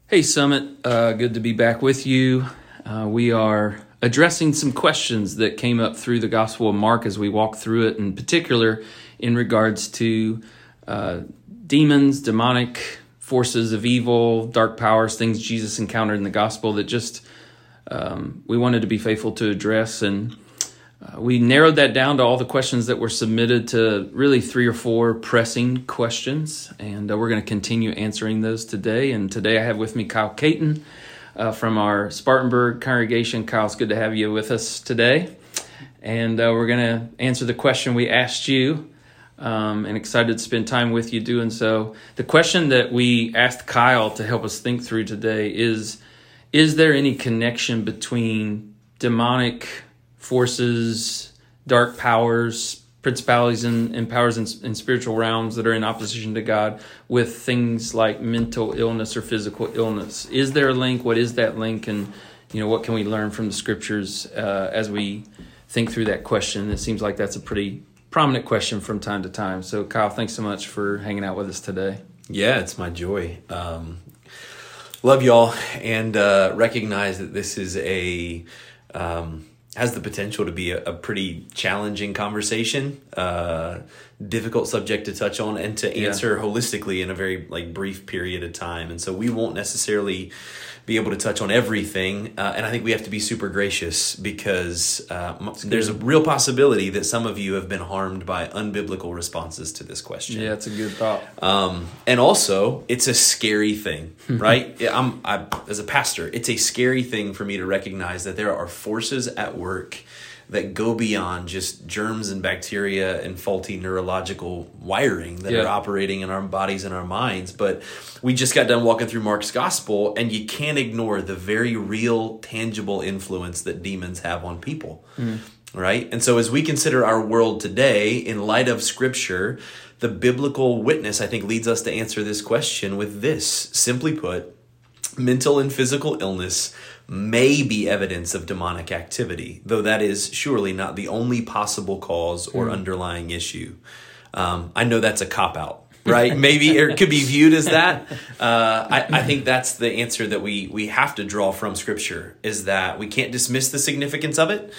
Hey Summit, good to be back with you. We are addressing some questions that came up through the Gospel of Mark as we walk through it, in particular in regards to demons, demonic forces of evil, dark powers, things Jesus encountered in the Gospel that just we wanted to be faithful to address. And we narrowed that down to all the questions that were submitted to really 3 or 4 pressing questions. And we're going to continue answering those today. And today I have with me Kyle Caton from our Spartanburg congregation. Kyle, it's good to have you with us today. And we're going to answer the question we asked you, and excited to spend time with you doing so. The question that we asked Kyle to help us think through today is there any connection between demonic forces, dark powers, principalities and powers in spiritual realms that are in opposition to God with things like mental illness or physical illness? Is there a link? What is that link? And what can we learn from the scriptures as we think through that question? It seems like that's a pretty prominent question from time to time. So Kyle, thanks so much for hanging out with us today. Yeah, it's my joy. Love y'all and recognize that this is has the potential to be a pretty challenging conversation, difficult subject to touch on and to answer holistically in a very brief period of time. And so we won't necessarily be able to touch on everything. And I think we have to be super gracious because there's a real possibility that some of you have been harmed by unbiblical responses to this question. Yeah, that's a good thought. And also, it's a scary thing, right? I, as a pastor, it's a scary thing for me to recognize that there are forces at work that go beyond just germs and bacteria and faulty neurological wiring that are operating in our bodies and our minds. But we just got done walking through Mark's gospel, and you can't ignore the very real, tangible influence that demons have on people, right? And so as we consider our world today, in light of Scripture, the biblical witness, I think, leads us to answer this question with this. Simply put, mental and physical illness may be evidence of demonic activity, though that is surely not the only possible cause or underlying issue. I know that's a cop-out, right? Maybe it could be viewed as that. I think that's the answer that we have to draw from Scripture, is that we can't dismiss the significance of it.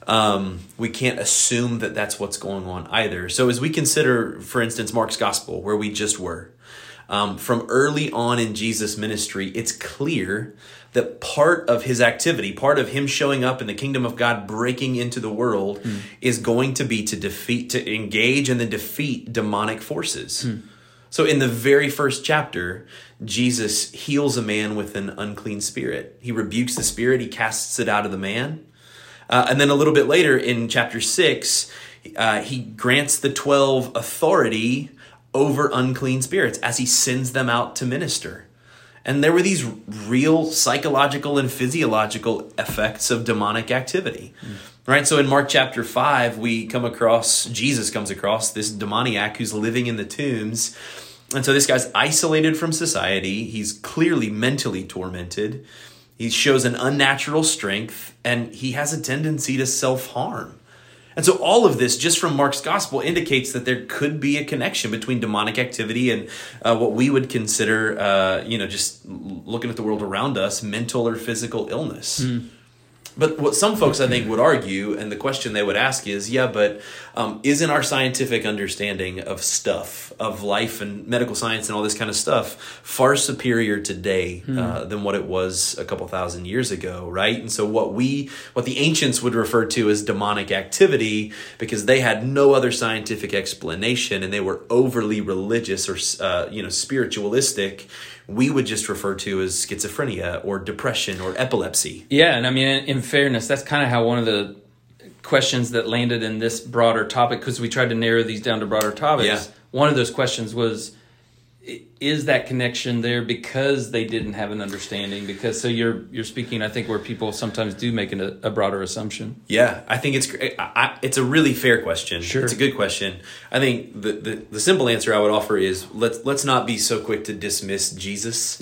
We can't assume that that's what's going on either. So as we consider, for instance, Mark's gospel, where we just were, from early on in Jesus' ministry, it's clear that part of his activity, part of him showing up in the kingdom of God, breaking into the world, is going to be to engage and then defeat demonic forces. So in the very first chapter, Jesus heals a man with an unclean spirit. He rebukes the spirit, he casts it out of the man. And then a little bit later in chapter 6, he grants the 12 authority over unclean spirits as he sends them out to minister. And there were these real psychological and physiological effects of demonic activity, right? So in Mark chapter 5, Jesus comes across this demoniac who's living in the tombs. And so this guy's isolated from society. He's clearly mentally tormented. He shows an unnatural strength, and he has a tendency to self-harm. And so all of this, just from Mark's gospel, indicates that there could be a connection between demonic activity and what we would consider, just looking at the world around us, mental or physical illness. But what some folks, I think, would argue, and the question they would ask is, but isn't our scientific understanding of stuff, of life and medical science and all this kind of stuff, far superior today than what it was a couple thousand years ago, right? And so what the ancients would refer to as demonic activity, because they had no other scientific explanation and they were overly religious or spiritualistic, we would just refer to as schizophrenia or depression or epilepsy. Yeah, and I mean, in fairness, that's kind of how one of the questions that landed in this broader topic, because we tried to narrow these down to broader topics, one of those questions was, is that connection there because they didn't have an understanding? Because so you're speaking, I think, where people sometimes do make a broader assumption. Yeah, I think it's a really fair question. Sure. It's a good question. I think the simple answer I would offer is let's not be so quick to dismiss Jesus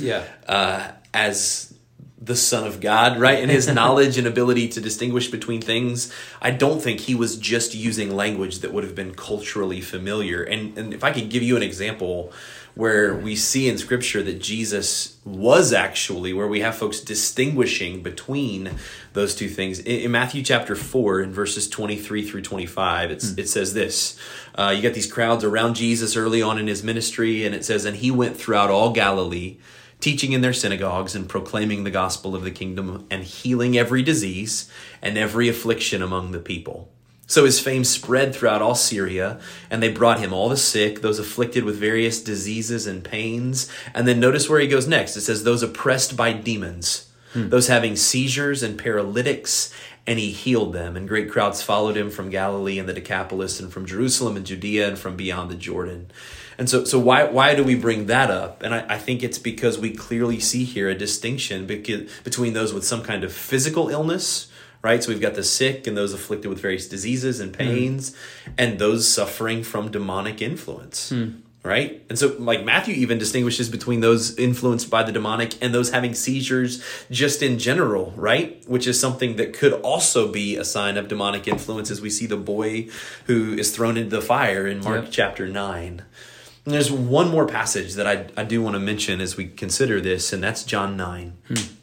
as the Son of God, right? And his knowledge and ability to distinguish between things. I don't think he was just using language that would have been culturally familiar. And if I could give you an example where we see in Scripture that Jesus was actually, where we have folks distinguishing between those two things. In Matthew chapter 4, in verses 23 through 25, it says this. You got these crowds around Jesus early on in his ministry, and it says, "And he went throughout all Galilee, teaching in their synagogues and proclaiming the gospel of the kingdom and healing every disease and every affliction among the people. So his fame spread throughout all Syria, and they brought him all the sick, those afflicted with various diseases and pains." And then notice where he goes next. It says, "Those oppressed by demons, those having seizures and paralytics, and he healed them. And great crowds followed him from Galilee and the Decapolis and from Jerusalem and Judea and from beyond the Jordan." And so why do we bring that up? And I think it's because we clearly see here a distinction between those with some kind of physical illness, right? So we've got the sick and those afflicted with various diseases and pains, and those suffering from demonic influence, right? And so like Matthew even distinguishes between those influenced by the demonic and those having seizures just in general, right? Which is something that could also be a sign of demonic influence, as we see the boy who is thrown into the fire in Mark chapter 9. And there's one more passage that I do want to mention as we consider this, and that's John 9.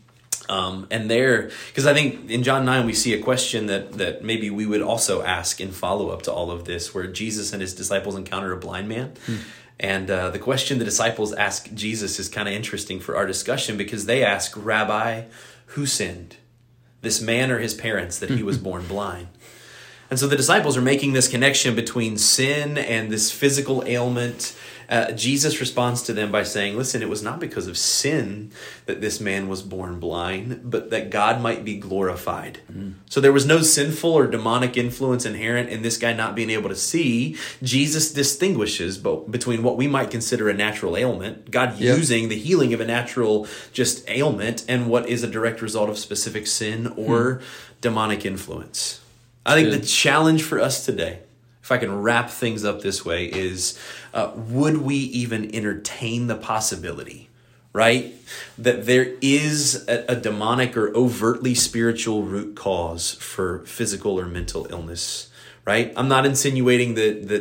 And there, because I think in John 9 we see a question that maybe we would also ask in follow-up to all of this, where Jesus and his disciples encounter a blind man. And the question the disciples ask Jesus is kind of interesting for our discussion, because they ask, "Rabbi, who sinned, this man or his parents, that he was born blind?" And so the disciples are making this connection between sin and this physical ailment. Jesus responds to them by saying, "Listen, it was not because of sin that this man was born blind, but that God might be glorified." So there was no sinful or demonic influence inherent in this guy not being able to see. Jesus distinguishes between what we might consider a natural ailment, God using the healing of a natural just ailment, and what is a direct result of specific sin or demonic influence. I think the challenge for us today, if I can wrap things up this way, is would we even entertain the possibility, right, that there is a demonic or overtly spiritual root cause for physical or mental illness? Right? I'm not insinuating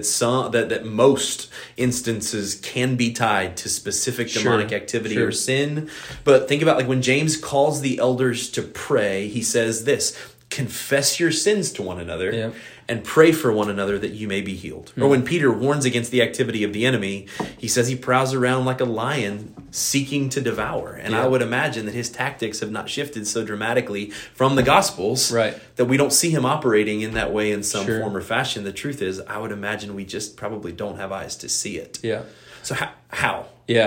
that most instances can be tied to specific demonic activity or sin, but think about like when James calls the elders to pray, he says this: "Confess your sins to one another and pray for one another that you may be healed." Or when Peter warns against the activity of the enemy, he says he prowls around like a lion seeking to devour. And I would imagine that his tactics have not shifted so dramatically from the Gospels that we don't see him operating in that way in some form or fashion. The truth is, I would imagine we just probably don't have eyes to see it. So how?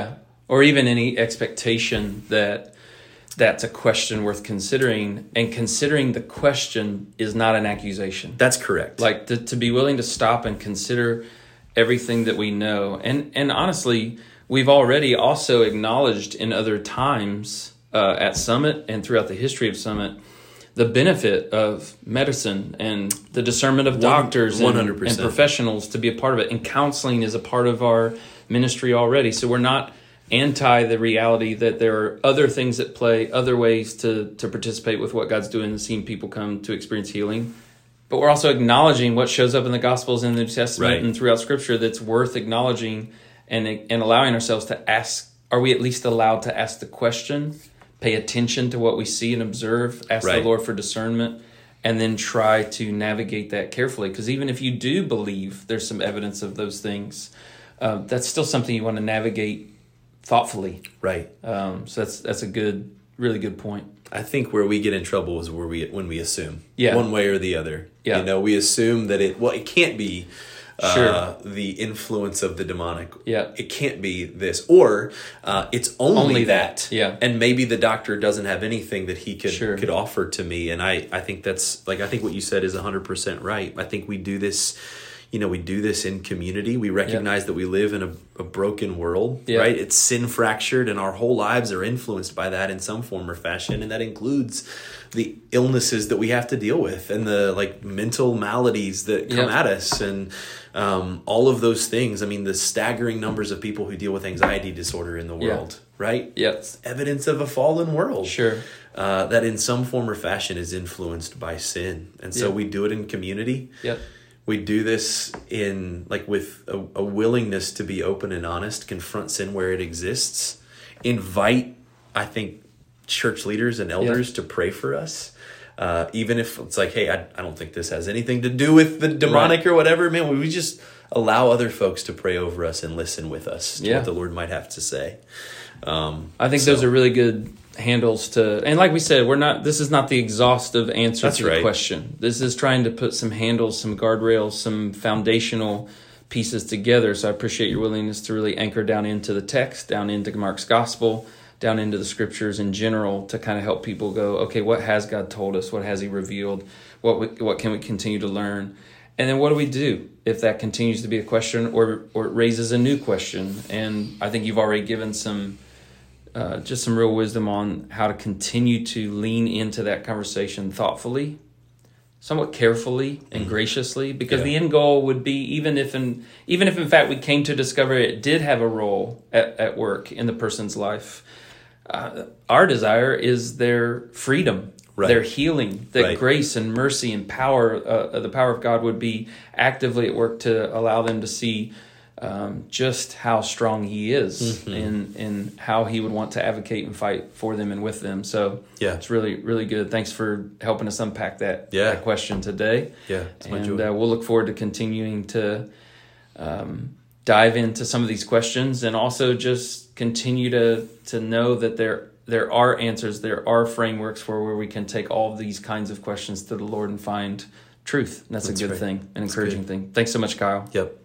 Or even any expectation that's a question worth considering, and considering the question is not an accusation. That's correct. Like to be willing to stop and consider everything that we know. And honestly, we've already also acknowledged in other times at Summit and throughout the history of Summit the benefit of medicine and the discernment of doctors and professionals to be a part of it. And counseling is a part of our ministry already. So we're not anti the reality that there are other things at play, other ways to participate with what God's doing and seeing people come to experience healing. But we're also acknowledging what shows up in the Gospels and the New Testament and throughout Scripture that's worth acknowledging, and allowing ourselves to ask, are we at least allowed to ask the question, pay attention to what we see and observe, ask the Lord for discernment, and then try to navigate that carefully. Because even if you do believe there's some evidence of those things, that's still something you want to navigate thoughtfully. So that's a really good point. I think where we get in trouble is when we assume one way or the other. You know, we assume that it can't be the influence of the demonic. It can't be this, or it's only that. And maybe the doctor doesn't have anything that he could offer to me. And I think that's I think what you said is 100% right. I think we do this. We do this in community. We recognize that we live in a broken world, right? It's sin fractured, and our whole lives are influenced by that in some form or fashion. And that includes the illnesses that we have to deal with, and the mental maladies that come at us, and all of those things. I mean, the staggering numbers of people who deal with anxiety disorder in the world, right? It's evidence of a fallen world. That in some form or fashion is influenced by sin. And so we do it in community. we do this in like with a willingness to be open and honest, confront sin where it exists, invite, I think, church leaders and elders to pray for us. Even if it's like, hey, I don't think this has anything to do with the demonic or whatever, man, we just allow other folks to pray over us and listen with us to what the Lord might have to say. I think those are really good handles to, and like we said, this is not the exhaustive answer to the question. This is trying to put some handles, some guardrails, some foundational pieces together. So I appreciate your willingness to really anchor down into the text, down into Mark's gospel, down into the scriptures in general, to kind of help people go, okay, what has God told us? What has he revealed? What can we continue to learn? And then what do we do if that continues to be a question or it raises a new question? And I think you've already given some real wisdom on how to continue to lean into that conversation thoughtfully, somewhat carefully and graciously, because the end goal would be, even if in fact we came to discover it did have a role at work in the person's life, our desire is their freedom, their healing, that grace and mercy and power, the power of God would be actively at work to allow them to see just how strong he is and how he would want to advocate and fight for them and with them. So it's really, really good. Thanks for helping us unpack that question today. Yeah, it's my joy. We'll look forward to continuing to dive into some of these questions, and also just continue to know that there are answers, there are frameworks for where we can take all of these kinds of questions to the Lord and find truth. And that's a good thing, an encouraging thing. Thanks so much, Kyle. Yep.